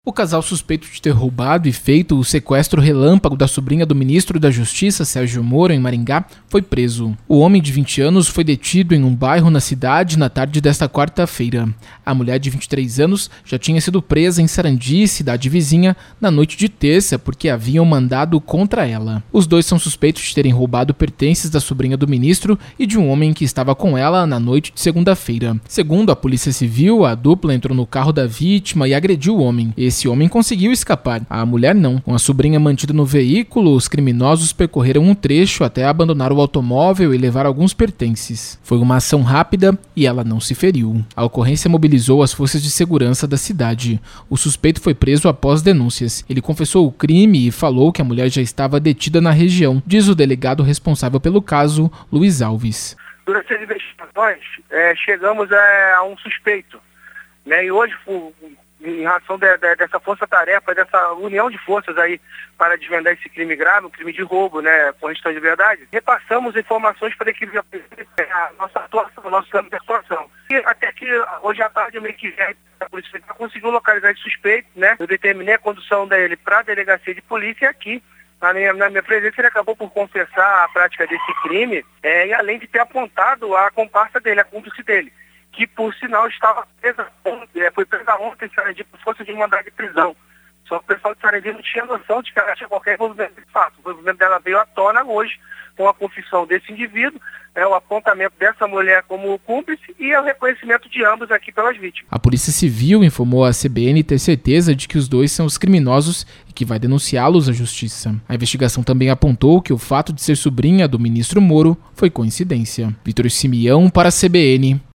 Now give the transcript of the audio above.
O casal suspeito de ter roubado e feito o sequestro relâmpago da sobrinha do ministro da Justiça, Sérgio Moro, em Maringá, foi preso. O homem de 20 anos foi detido em um bairro na cidade na tarde desta quarta-feira. A mulher de 23 anos já tinha sido presa em Sarandi, cidade vizinha, na noite de terça, porque haviam mandado contra ela. Os dois são suspeitos de terem roubado pertences da sobrinha do ministro e de um homem que estava com ela na noite de segunda-feira. Segundo a Polícia Civil, a dupla entrou no carro da vítima e agrediu o homem. Esse homem conseguiu escapar. A mulher não. Com a sobrinha mantida no veículo, os criminosos percorreram um trecho até abandonar o automóvel e levar alguns pertences. Foi uma ação rápida e ela não se feriu. A ocorrência mobilizou as forças de segurança da cidade. O suspeito foi preso após denúncias. Ele confessou o crime e falou que a mulher já estava detida na região, diz o delegado responsável pelo caso, Luiz Alves. Durante as investigações, chegamos a um suspeito, né? E hoje, em razão dessa força-tarefa, dessa união de forças aí para desvendar esse crime grave, um crime de roubo, né, com restrição de liberdade, repassamos informações para a equipe a nossa atuação, o nosso campo de atuação. E até que hoje à tarde, meio que a polícia já conseguiu localizar esse suspeito, né? Eu determinei a condução dele para a delegacia de polícia e aqui, na minha presença, ele acabou por confessar a prática desse crime, e além de ter apontado a comparsa dele, a cúmplice dele, que por sinal estava presa foi presa ontem em Sarandi por força de mandado de prisão. Só que o pessoal de Sarandi não tinha noção de que ela tinha qualquer envolvimento de fato. O envolvimento dela veio à tona hoje com a confissão desse indivíduo, o apontamento dessa mulher como cúmplice e o reconhecimento de ambos aqui pelas vítimas. A Polícia Civil informou à CBN ter certeza de que os dois são os criminosos e que vai denunciá-los à justiça. A investigação também apontou que o fato de ser sobrinha do ministro Moro foi coincidência. Vitor Simeão para a CBN.